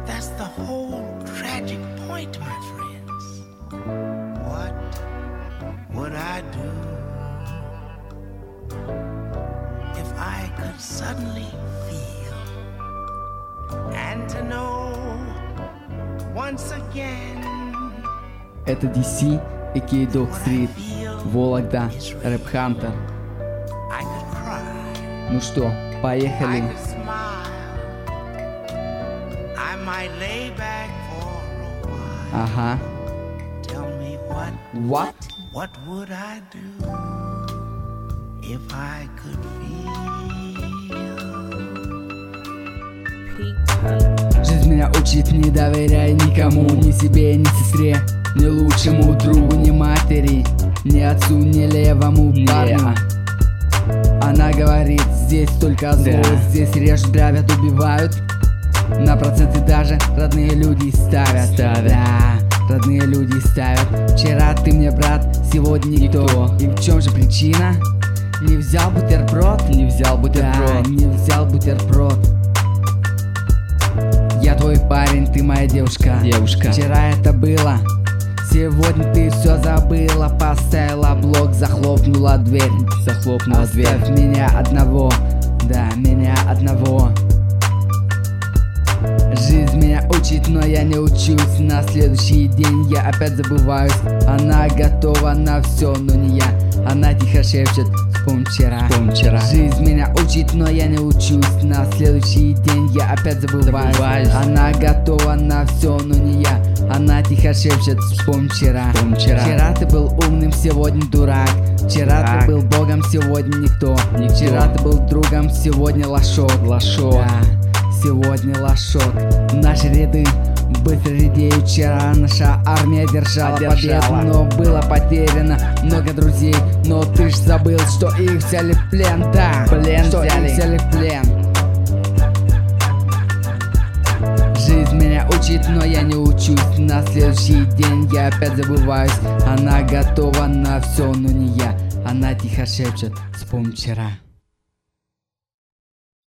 That's the whole tragic point, my friends. What would I do if I could suddenly feel and to know once again? Это DC, a.k.a. Dog Street, Вологда, Рэп Хантер. I could cry. Ну что, I поехали. could smile. I might lay back for a while. Ага. Tell me What? what would I do if I could feel? Жизнь меня учит, не доверяй никому, ни себе, ни сестре, ни лучшему другу, ни матери, ни отцу, ни левому парню. Она говорит, здесь только зло, здесь режут, грабят, убивают. На проценты даже родные люди ставят. Да, родные люди ставят. Вчера ты мне брат, сегодня никто. И в чем же причина? Не взял бутерброд? Не взял бутерброд. Да, не взял бутерброд. Я твой парень, ты моя девушка. Вчера это было, сегодня ты все забыла. Поставила блок, захлопнула дверь. Оставь меня одного, да, меня одного. Жизнь меня учит, но я не учусь. На следующий день я опять забываюсь. Она готова на все, но не я. Она тихо шепчет, вспомни вчера. Жизнь меня учит, но я не учусь. На следующий день я опять забываюсь. Она готова на все, но не я. Она тихо шепчет, вспомни вчера. Вчера ты был умным, сегодня дурак. Вчера ты был богом, сегодня никто. Вчера ты был другом, сегодня лошок. Да, сегодня лошок. Наши ряды быстро редеют. Вчера наша армия держала победу, но было потеряно много друзей. Но ты ж забыл, что их взяли в плен. Да, что их взяли в плен. Жизнь меня учит, но я не учусь. На следующий день я опять забываюсь. Она готова на все, но не я. Она тихо шепчет, вспомни вчера.